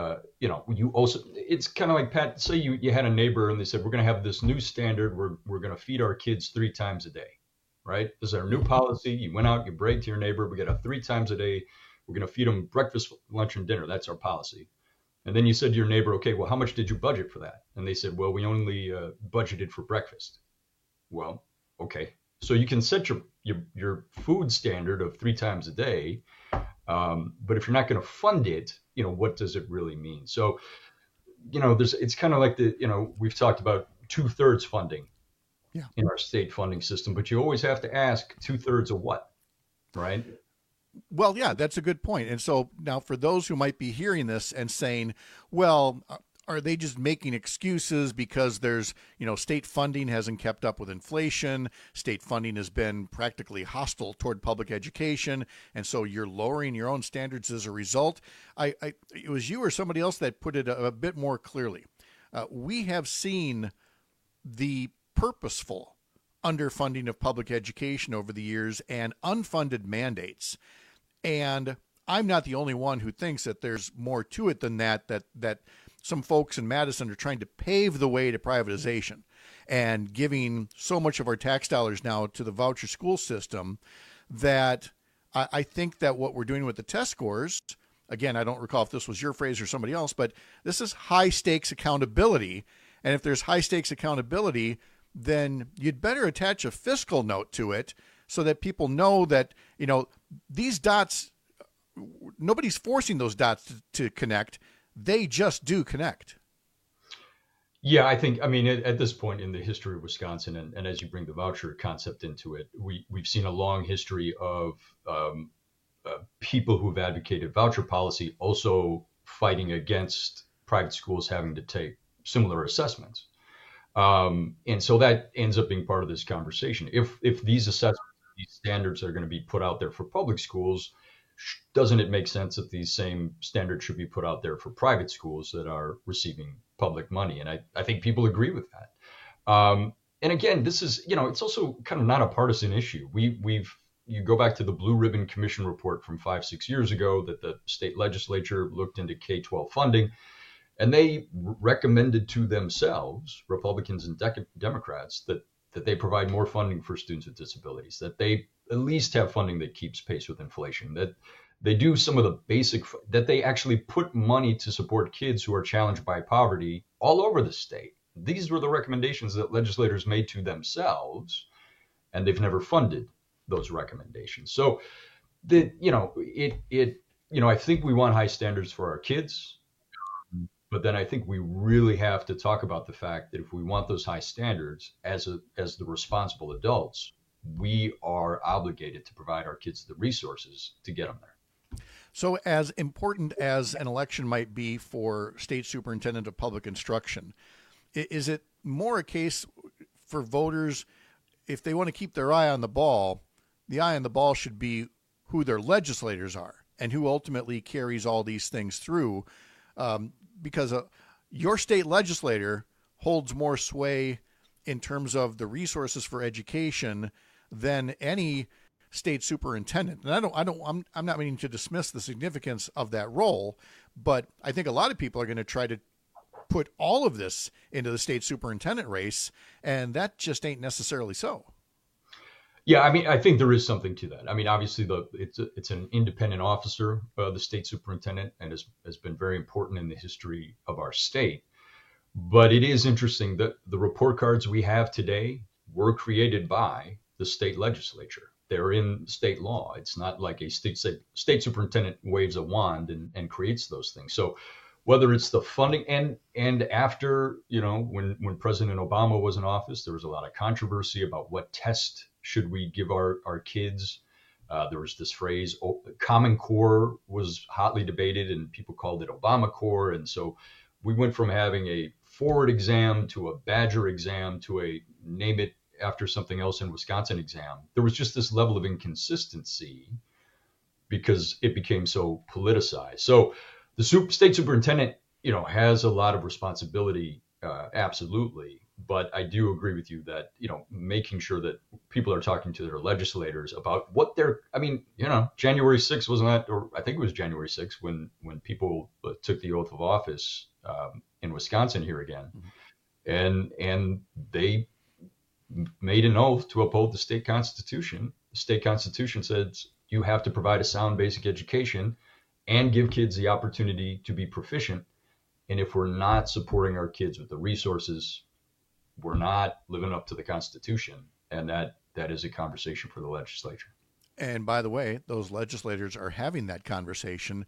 it's kind of like, Pat, say you had a neighbor and they said, we're going to have this new standard. We're going to feed our kids 3 times a day, right? This is our new policy. You went out, you bragged to your neighbor, we got to 3 times a day. We're going to feed them breakfast, lunch, and dinner. That's our policy. And then you said to your neighbor, okay, well, how much did you budget for that? And they said, well, we only budgeted for breakfast. Well, okay. So you can set your food standard of 3 times a day, but if you're not going to fund it, what does it really mean? So, it's kind of like we've talked about 2/3 funding in our state funding system, but you always have to ask 2/3 of what, right? Well, yeah, that's a good point. And so now for those who might be hearing this and saying, well, are they just making excuses because there's, state funding hasn't kept up with inflation, state funding has been practically hostile toward public education, and so you're lowering your own standards as a result? It was you or somebody else that put it a bit more clearly. We have seen the purposeful underfunding of public education over the years and unfunded mandates. And I'm not the only one who thinks that there's more to it than that some folks in Madison are trying to pave the way to privatization and giving so much of our tax dollars now to the voucher school system that I think that what we're doing with the test scores, again, I don't recall if this was your phrase or somebody else, but this is high stakes accountability. And if there's high stakes accountability, then you'd better attach a fiscal note to it so that people know that, these dots, nobody's forcing those dots to connect. They just do connect. Yeah, I think, at this point in the history of Wisconsin, and as you bring the voucher concept into it, we've seen a long history of people who've advocated voucher policy also fighting against private schools having to take similar assessments. And so that ends up being part of this conversation. If these assessments, these standards are going to be put out there for public schools, doesn't it make sense that these same standards should be put out there for private schools that are receiving public money? And I think people agree with that. And again, this is, it's also kind of not a partisan issue. You go back to the Blue Ribbon Commission report from 5-6 years ago that the state legislature looked into K-12 funding, and they recommended to themselves, Republicans and Democrats, that they provide more funding for students with disabilities, that they at least have funding that keeps pace with inflation, that they do some of the basic, that they actually put money to support kids who are challenged by poverty all over the state. These were the recommendations that legislators made to themselves, and they've never funded those recommendations. So I think we want high standards for our kids, but then I think we really have to talk about the fact that if we want those high standards as the responsible adults, we are obligated to provide our kids the resources to get them there. So as important as an election might be for state superintendent of public instruction, is it more a case for voters, if they want to keep their eye on the ball, the eye on the ball should be who their legislators are and who ultimately carries all these things through? Because your state legislator holds more sway in terms of the resources for education than any state superintendent. And I'm not meaning to dismiss the significance of that role, but I think a lot of people are going to try to put all of this into the state superintendent race, and that just ain't necessarily so. Yeah, I think there is something to that. Obviously, it's an independent officer, the state superintendent, and has been very important in the history of our state. But it is interesting that the report cards we have today were created by the state legislature. They're in state law. It's not like a state superintendent waves a wand and creates those things. So whether it's the funding and after, when President Obama was in office, there was a lot of controversy about what test should we give our kids. There was this phrase, Common Core was hotly debated and people called it Obama Core. And so we went from having a Ford exam to a Badger exam to a name it after something else in Wisconsin exam. There was just this level of inconsistency because it became so politicized. So the state superintendent, has a lot of responsibility, absolutely. But I do agree with you that, making sure that people are talking to their legislators about what they're, January 6th wasn't that, or I think it was January 6th when people took the oath of office in Wisconsin here again. Mm-hmm. And they made an oath to uphold the state constitution. The state constitution says you have to provide a sound basic education and give kids the opportunity to be proficient. And if we're not supporting our kids with the resources, we're not living up to the Constitution. And that is a conversation for the legislature. And by the way, those legislators are having that conversation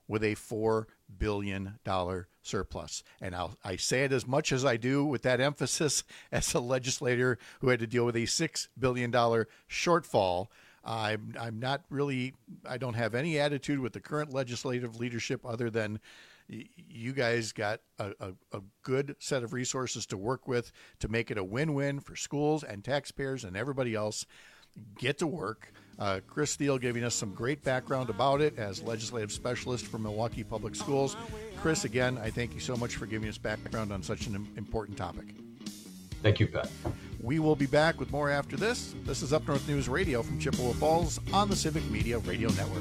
with a $4 billion surplus. And I say it as much as I do with that emphasis as a legislator who had to deal with a $6 billion shortfall. I'm not really, I don't have any attitude with the current legislative leadership other than you guys got a good set of resources to work with to make it a win-win for schools and taxpayers and everybody else. Get to work. Chris Steele giving us some great background about it as legislative specialist for Milwaukee Public Schools. Chris, again, I thank you so much for giving us background on such an important topic. Thank you, Pat. We will be back with more after this. This is Up North News Radio from Chippewa Falls on the Civic Media Radio Network.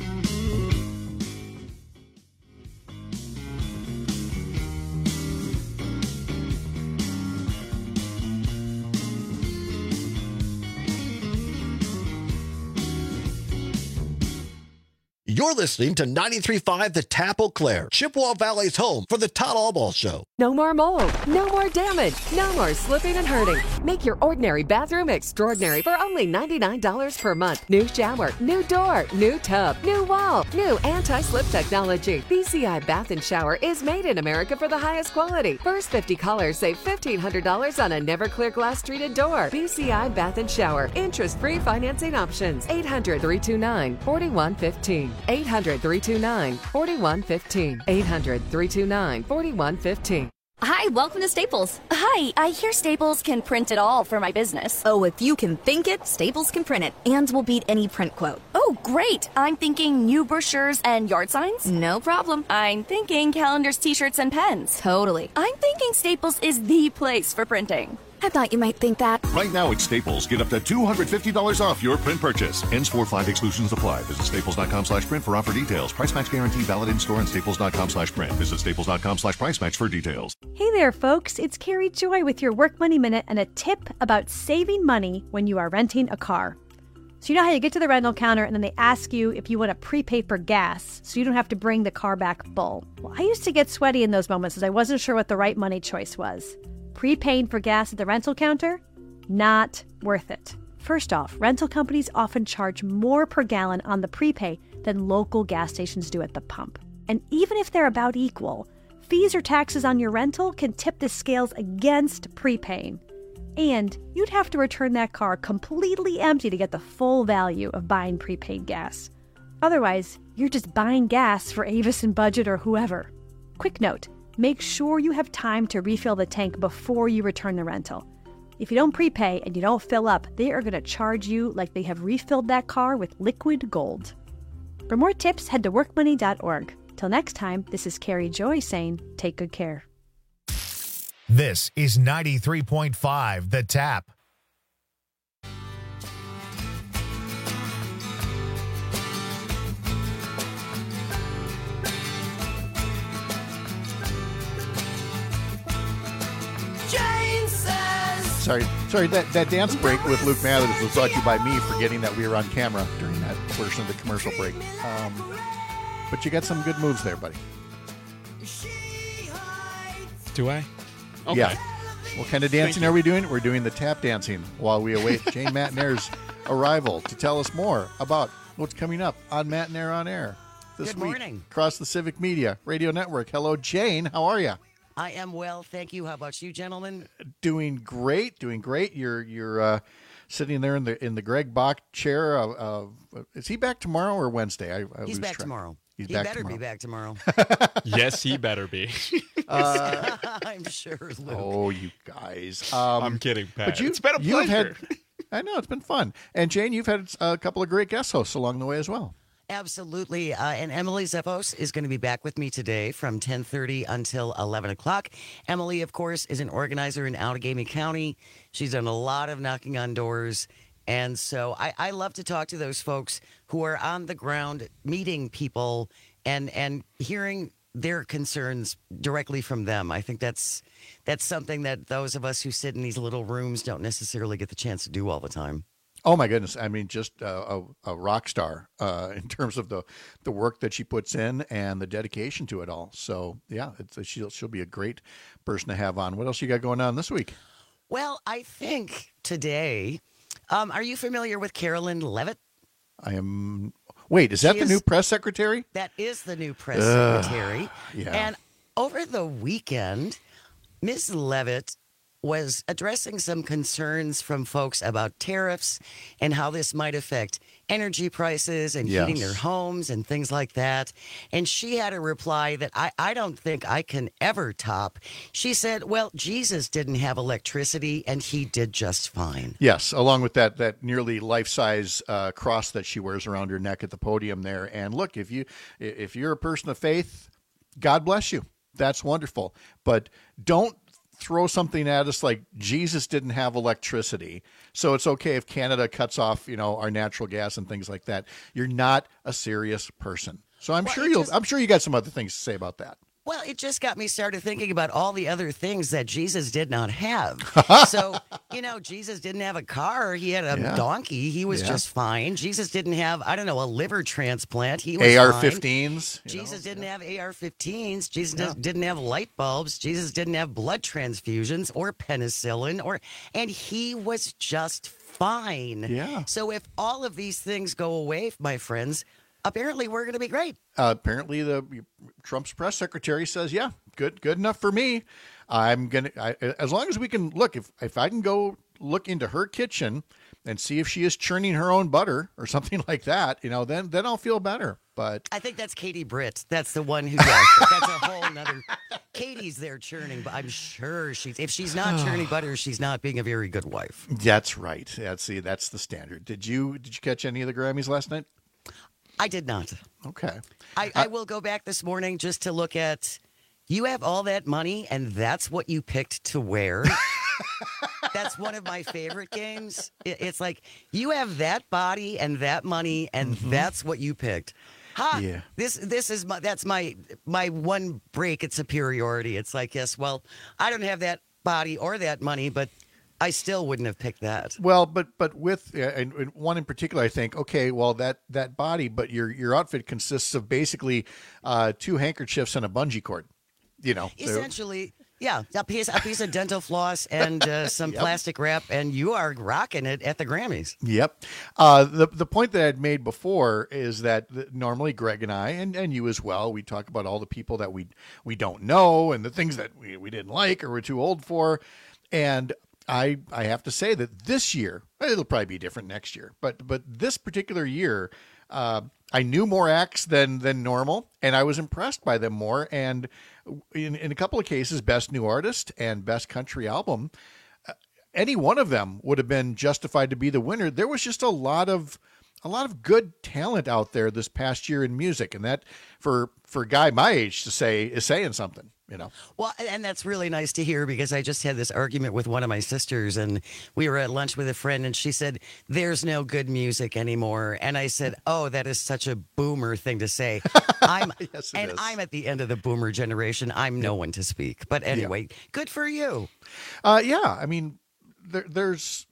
You're listening to 93.5 The Tap Eau Claire, Chippewa Valley's home for the Todd Allball Show. No more mold, no more damage, no more slipping and hurting. Make your ordinary bathroom extraordinary for only $99 per month. New shower, new door, new tub, new wall, new anti-slip technology. BCI Bath and Shower is made in America for the highest quality. First 50 callers save $1,500 on a Never-Clear glass treated door. BCI Bath and Shower. Interest-free financing options. 800-329-4115. 800-329-4115. 800-329-4115. Hi, welcome to Staples. Hi, I hear Staples can print it all for my business. Oh, if you can think it, Staples can print it and will beat any print quote. Oh, great. I'm thinking new brochures and yard signs. No problem. I'm thinking calendars, t-shirts, and pens. Totally. I'm thinking Staples is the place for printing. I thought you might think that. Right now at Staples, get up to $250 off your print purchase. Ends 4/5 exclusions apply. Visit staples.com/print for offer details. Price match guarantee valid in store and staples.com/print. Visit staples.com/price match for details. Hey there, folks. It's Carrie Joy with your Work Money Minute and a tip about saving money when you are renting a car. So you know how you get to the rental counter and then they ask you if you want to prepay for gas so you don't have to bring the car back full. Well, I used to get sweaty in those moments as I wasn't sure what the right money choice was. Prepaying for gas at the rental counter? Not worth it. First off, rental companies often charge more per gallon on the prepay than local gas stations do at the pump. And even if they're about equal, fees or taxes on your rental can tip the scales against prepaying. And you'd have to return that car completely empty to get the full value of buying prepaid gas. Otherwise, you're just buying gas for Avis and Budget or whoever. Quick note. Make sure you have time to refill the tank before you return the rental. If you don't prepay and you don't fill up, they are going to charge you like they have refilled that car with liquid gold. For more tips, head to workmoney.org. Till next time, this is Carrie Joy saying, take good care. This is 93.5 The Tap. Sorry, that dance break with Luke Mathers was brought to you by me forgetting that we were on camera during that portion of the commercial break. But you got some good moves there, buddy. Do I? Okay. Yeah. What kind of dancing are we doing? We're doing the tap dancing while we await Jane Matnair's arrival to tell us more about what's coming up on Matnair on Air this Good week morning. across the Civic Media Radio Network. Hello, Jane. How are you? I am well, thank you. How about you, gentlemen? Doing great. You're sitting there in the Greg Bach chair. Is he back tomorrow or Wednesday? He's back tomorrow. He better be back tomorrow. Yes, he better be. I'm sure, Luke. Oh, you guys. I'm kidding, Pat. But It's been a pleasure. I know, it's been fun. And Jane, you've had a couple of great guest hosts along the way as well. Absolutely. And Emily Zeffos is going to be back with me today from 10:30 until 11 o'clock. Emily, of course, is an organizer in Outagamie County. She's done a lot of knocking on doors. And so I love to talk to those folks who are on the ground meeting people and hearing their concerns directly from them. I think that's something that those of us who sit in these little rooms don't necessarily get the chance to do all the time. Oh my goodness! I mean, just a rock star in terms of the work that she puts in and the dedication to it all. So yeah, she'll be a great person to have on. What else you got going on this week? Well, I think today, are you familiar with Carolyn Levitt? I am. Wait, is that the new press secretary? That is the new press secretary. Yeah. And over the weekend, Ms. Leavitt was addressing some concerns from folks about tariffs and how this might affect energy prices and heating their homes and things like that. And she had a reply that I don't think I can ever top. She said, well, Jesus didn't have electricity and he did just fine. Yes, along with that nearly life-size cross that she wears around her neck at the podium there. And look, if you're a person of faith, God bless you. That's wonderful. But don't throw something at us like Jesus didn't have electricity, so it's okay if Canada cuts off, our natural gas and things like that. You're not a serious person. So I'm sure you got some other things to say about that. Well, it just got me started thinking about all the other things that Jesus did not have. So, Jesus didn't have a car. He had a donkey. He was just fine. Jesus didn't have, a liver transplant. He was AR-15s. Jesus didn't have AR-15s. Jesus didn't have light bulbs. Jesus didn't have blood transfusions or penicillin, and he was just fine. Yeah. So if all of these things go away, my friends, apparently we're going to be great. Apparently, Trump's press secretary says, "Yeah, good enough for me. I'm gonna as long as we can look. If I can go look into her kitchen and see if she is churning her own butter or something like that, then I'll feel better." But I think that's Katie Britt. That's the one who does. That's a whole nother. Katie's there churning, but I'm sure if she's not churning butter, she's not being a very good wife. That's right. That's the standard. Did you catch any of the Grammys last night? I did not. Okay. I will go back this morning just to look at, you have all that money and that's what you picked to wear. That's one of my favorite games. It's like, you have that body and that money and that's what you picked. Yeah. This is that's my one break at superiority. It's like, yes, well, I don't have that body or that money, but I still wouldn't have picked that. Well, but with and one in particular, I think, okay, well, that body, but your outfit consists of basically 2 handkerchiefs and a bungee cord. Essentially, yeah, a piece of dental floss and some plastic wrap, and you are rocking it at the Grammys. Yep. The point that I'd made before is that normally Greg and I, and you as well, we talk about all the people that we don't know and the things that we didn't like or we're too old for, and I have to say that this year, it'll probably be different next year, but this particular year, I knew more acts than normal, and I was impressed by them more. And in a couple of cases, Best New Artist and Best Country Album, any one of them would have been justified to be the winner. There was just a lot of good talent out there this past year in music, and that for a guy my age to say is saying something. Well, and that's really nice to hear, because I just had this argument with one of my sisters, and we were at lunch with a friend, and she said, there's no good music anymore. And I said, oh, that is such a boomer thing to say. I'm at the end of the boomer generation. I'm no one to speak. But anyway, good for you. Yeah, I mean, there's,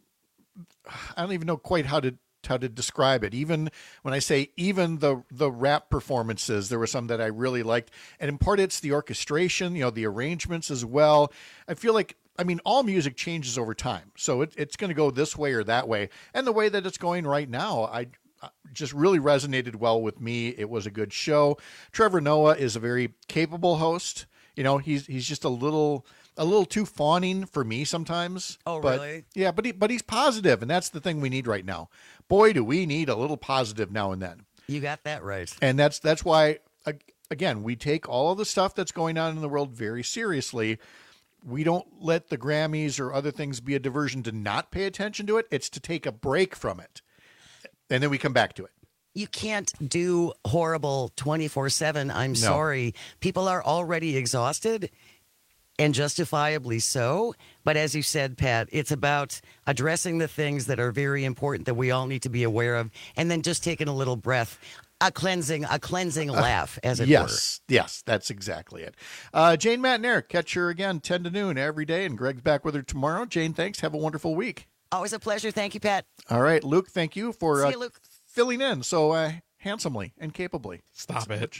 I don't even know quite how to describe it. Even when I say the rap performances, there were some that I really liked. And in part, it's the orchestration, the arrangements as well. I feel like, all music changes over time. So it's going to go this way or that way. And the way that it's going right now, I just really resonated well with me. It was a good show. Trevor Noah is a very capable host. He's just a little too fawning for me sometimes. Oh, really? Yeah, but he's positive, and that's the thing we need right now. Boy, do we need a little positive now and then. You got that right. And that's why, again, we take all of the stuff that's going on in the world very seriously. We don't let the Grammys or other things be a diversion to not pay attention to it. It's to take a break from it, and then we come back to it. You can't do horrible 24/7. I'm sorry. People are already exhausted. And justifiably so. But as you said, Pat, it's about addressing the things that are very important that we all need to be aware of, and then just taking a little breath, a cleansing laugh, as it were. Yes, that's exactly it. Jane, Matt, and Eric, catch her again 10 to noon every day, and Greg's back with her tomorrow. Jane, thanks. Have a wonderful week. Always a pleasure. Thank you, Pat. All right, Luke, thank you for See you, Luke. filling in so handsomely and capably. Stop it.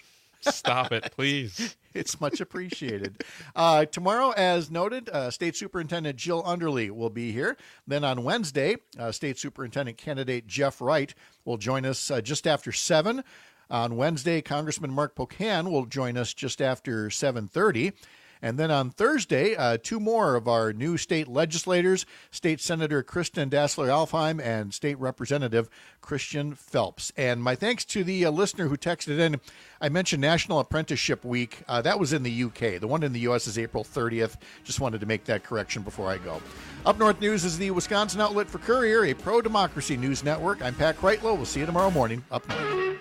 Stop it, please. It's much appreciated. Tomorrow, as noted, State Superintendent Jill Underly will be here. Then on Wednesday, State Superintendent candidate Jeff Wright will join us just after 7. On Wednesday, Congressman Mark Pocan will join us just after 7:30. And then on Thursday, 2 more of our new state legislators, State Senator Kristen Dassler-Alfheim and State Representative Christian Phelps. And my thanks to the listener who texted in. I mentioned National Apprenticeship Week. That was in the UK. The one in the U.S. is April 30th. Just wanted to make that correction before I go. Up North News is the Wisconsin outlet for Courier, a pro-democracy news network. I'm Pat Kreitlow. We'll see you tomorrow morning. Up North.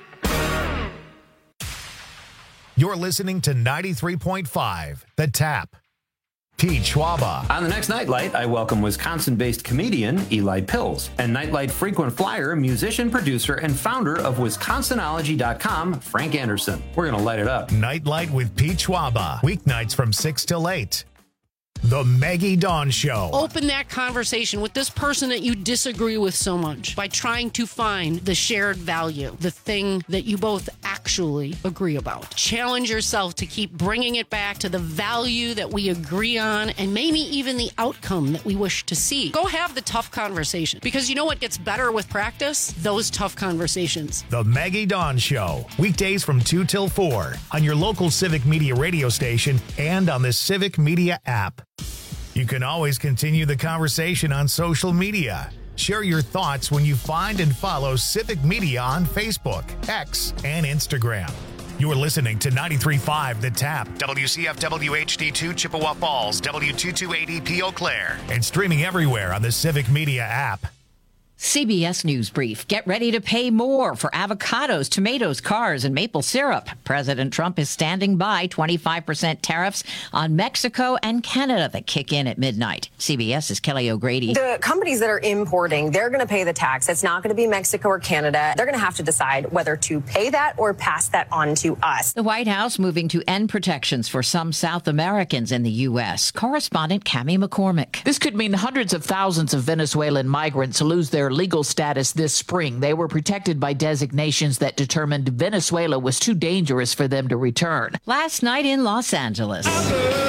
You're listening to 93.5, The Tap. Pete Schwaba. On the next Nightlight, I welcome Wisconsin-based comedian Eli Pills and Nightlight frequent flyer, musician, producer, and founder of WisconsiNology.com, Frank Anderson. We're going to light it up. Nightlight with Pete Schwaba. Weeknights from 6 till 8. The Maggie Dawn Show. Open that conversation with this person that you disagree with so much by trying to find the shared value, the thing that you both actually agree about. Challenge yourself to keep bringing it back to the value that we agree on and maybe even the outcome that we wish to see. Go have the tough conversation, because you know what gets better with practice? Those tough conversations. The Maggie Dawn Show. Weekdays from 2 till 4 on your local Civic Media radio station and on the Civic Media app. You can always continue the conversation on social media. Share your thoughts when you find and follow Civic Media on Facebook, X, and Instagram. You're listening to 93.5 The Tap, WCFW HD2 Chippewa Falls, W228EP Eau Claire, and streaming everywhere on the Civic Media app. CBS News Brief. Get ready to pay more for avocados, tomatoes, cars, and maple syrup. President Trump is standing by 25% tariffs on Mexico and Canada that kick in at midnight. CBS's Kelly O'Grady. The companies that are importing, they're going to pay the tax. It's not going to be Mexico or Canada. They're going to have to decide whether to pay that or pass that on to us. The White House moving to end protections for some South Americans in the U.S. Correspondent Cammie McCormick. This could mean hundreds of thousands of Venezuelan migrants lose their legal status this spring. They were protected by designations that determined Venezuela was too dangerous for them to return. Last night in Los Angeles, the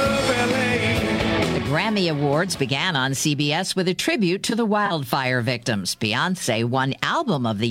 Grammy Awards began on CBS with a tribute to the wildfire victims. Beyoncé won Album of the